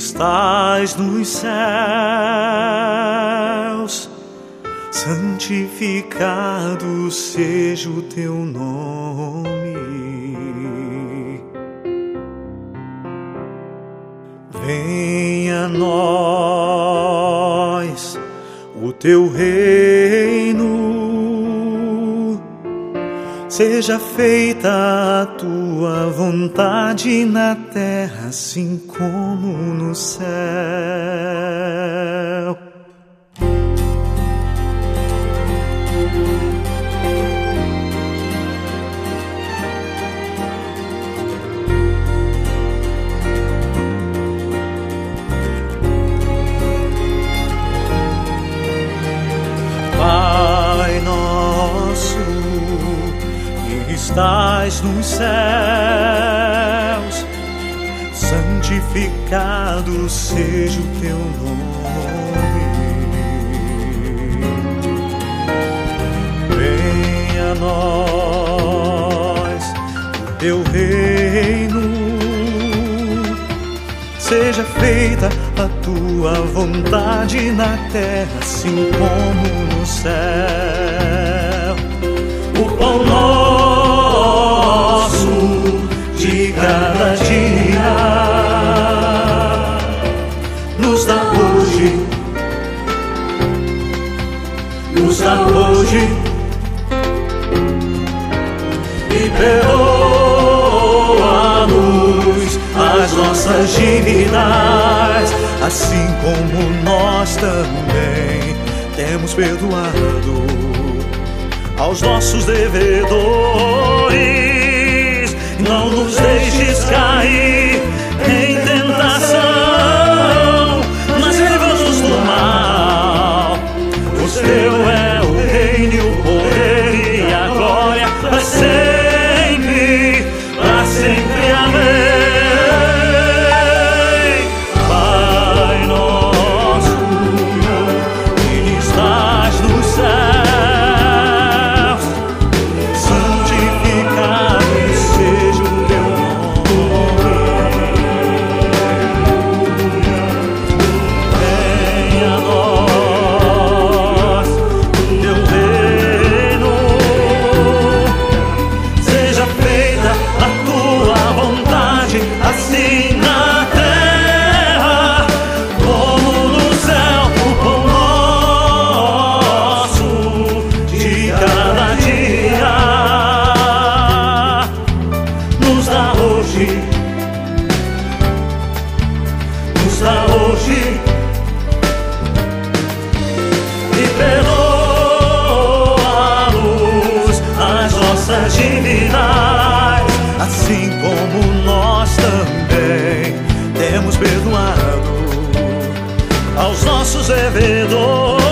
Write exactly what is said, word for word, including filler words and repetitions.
estás nos céus, santificado seja o teu nome. Venha a nós o teu reino, seja feita a tua vontade na terra, assim como no céu. Pai nosso, que estás nos céus, santificado seja o teu nome. Venha a nós o teu reino, seja feita a tua vontade na terra, assim como no céu. O pão nosso de cada dia nos dá hoje, nos dá hoje, e perdoa-nos as nossas dívidas, assim como nós também temos perdoado aos nossos devedores. Não nos deixes cair em tentação, mas livra-nos do mal. Pois teu é o reino, o poder e a glória para sempre, para sempre. Amém. Nos dá hoje, e perdoa-nos as nossas dívidas, assim como nós também temos perdoado aos nossos devedores.